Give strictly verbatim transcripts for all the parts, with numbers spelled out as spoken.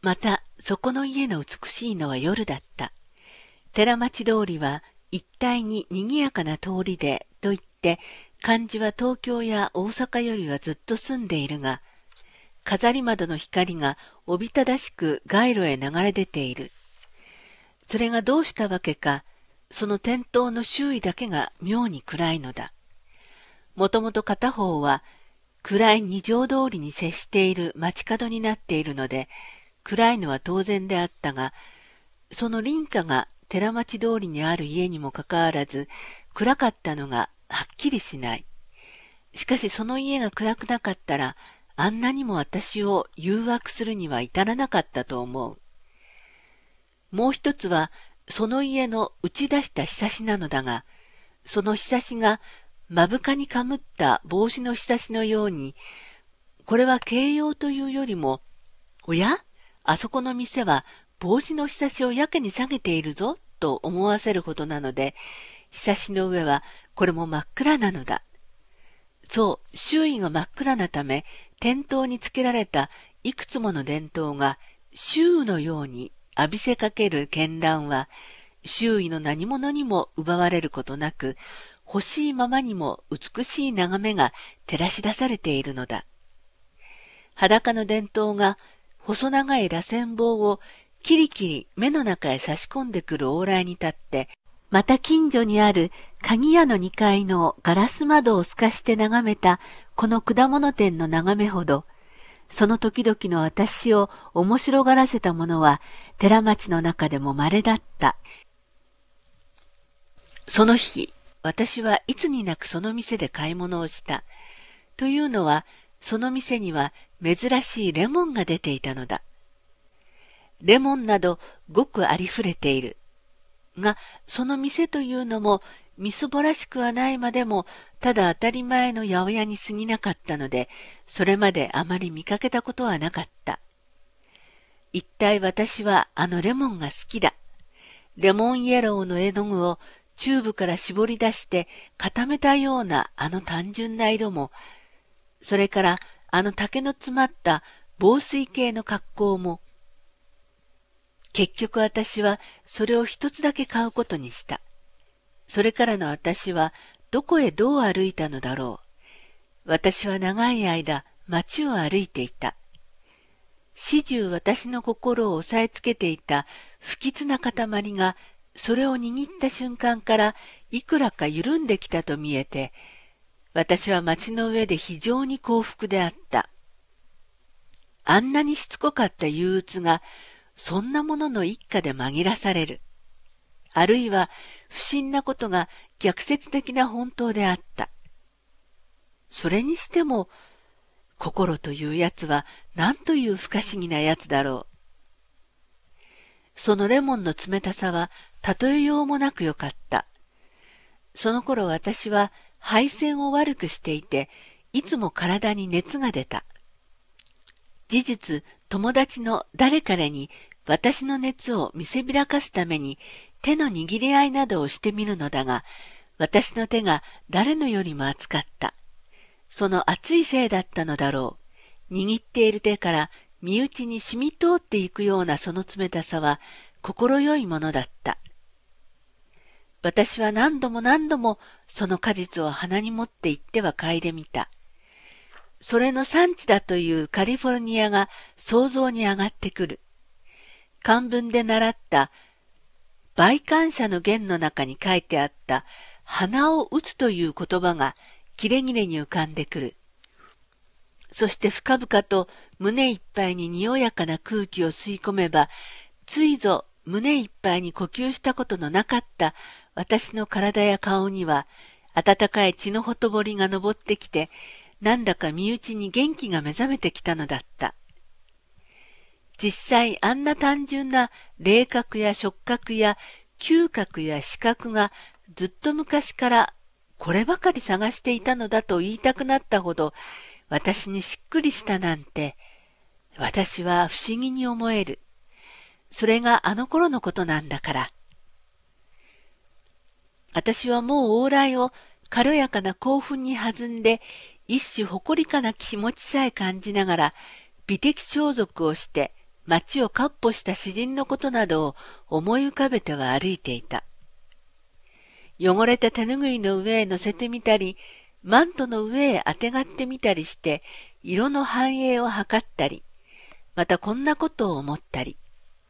また、そこの家の美しいのは夜だった。寺町通りは一帯に賑やかな通りで、と言って、漢字は東京や大阪よりはずっと住んでいるが、飾り窓の光がおびただしく街路へ流れ出ている。それがどうしたわけか、その店頭の周囲だけが妙に暗いのだ。もともと片方は暗い二条通りに接している街角になっているので、暗いのは当然であったが、その隣家が寺町通りにある家にもかかわらず、暗かったのがはっきりしない。しかしその家が暗くなかったら、あんなにも私を誘惑するには至らなかったと思う。もう一つは、その家の打ち出したひさしなのだが、そのひさしが目深にかむった帽子のひさしのように、これは形容というよりも、おや、あそこの店は帽子のひさしをやけに下げているぞ、と思わせるほどなので、ひさしの上はこれも真っ暗なのだ。そう、周囲が真っ暗なため、店頭につけられたいくつもの電灯が、周のように浴びせかける絢爛は、周囲の何者にも奪われることなく、欲しいままにも美しい眺めが照らし出されているのだ。裸の電灯が細長い螺旋棒をキリキリ目の中へ差し込んでくる往来に立って、また近所にある鍵屋のにかいのガラス窓を透かして眺めたこの果物店の眺めほど、その時々の私を面白がらせたものは寺町の中でも稀だった。その日、私はいつになくその店で買い物をした。というのは、その店には珍しいレモンが出ていたのだ。レモンなどごくありふれている。が、その店というのもみそぼらしくはないまでも、ただ当たり前の八百屋に過ぎなかったので、それまであまり見かけたことはなかった。一体私はあのレモンが好きだ。レモンイエローの絵の具をチューブから絞り出して固めたようなあの単純な色も、それからあの竹の詰まった防水系の格好も、結局私はそれを一つだけ買うことにした。それからの私はどこへどう歩いたのだろう。私は長い間街を歩いていた。始終私の心を押さえつけていた不吉な塊が、それを握った瞬間からいくらか緩んできたと見えて、私は街の上で非常に幸福であった。あんなにしつこかった憂鬱が、そんなものの一家で紛らされる。あるいは不審なことが逆説的な本当であった。それにしても、心というやつは何という不可思議なやつだろう。そのレモンの冷たさは例えようもなくよかった。その頃私は配線を悪くしていて、いつも体に熱が出た。事実、友達の誰彼に私の熱を見せびらかすために手の握り合いなどをしてみるのだが、私の手が誰のよりも熱かった。その熱いせいだったのだろう。握っている手から身内に染み通っていくようなその冷たさは心よいものだった。私は何度も何度もその果実を鼻に持って行っては嗅いでみた。それの産地だというカリフォルニアが想像に上がってくる。漢文で習った梅感謝の言の中に書いてあった鼻を打つという言葉がキレキレに浮かんでくる。そして深々と胸いっぱいににおやかな空気を吸い込めば、ついぞ胸いっぱいに呼吸したことのなかった私の体や顔には、温かい血のほとぼりが昇ってきて、なんだか身内に元気が目覚めてきたのだった。実際あんな単純な霊覚や触覚や嗅覚や視覚がずっと昔からこればかり探していたのだと言いたくなったほど私にしっくりしたなんて、私は不思議に思える。それがあの頃のことなんだから。私はもう往来を軽やかな興奮に弾んで、一種誇りかな気持ちさえ感じながら、美的装束をして街をかっ歩した詩人のことなどを思い浮かべては歩いていた。汚れた手ぬぐいの上へ乗せてみたり、マントの上へあてがってみたりして、色の反映を測ったり、またこんなことを思ったり。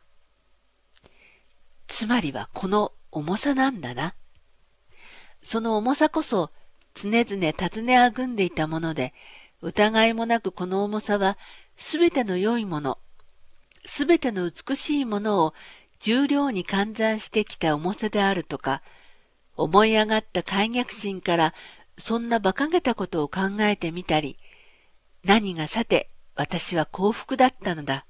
つまりはこの重さなんだな。その重さこそ常々尋ねあぐんでいたもので、疑いもなくこの重さはすべての良いもの、すべての美しいものを重量に換算してきた重さであるとか、思い上がった快逆心からそんな馬鹿げたことを考えてみたり、何がさて私は幸福だったのだ、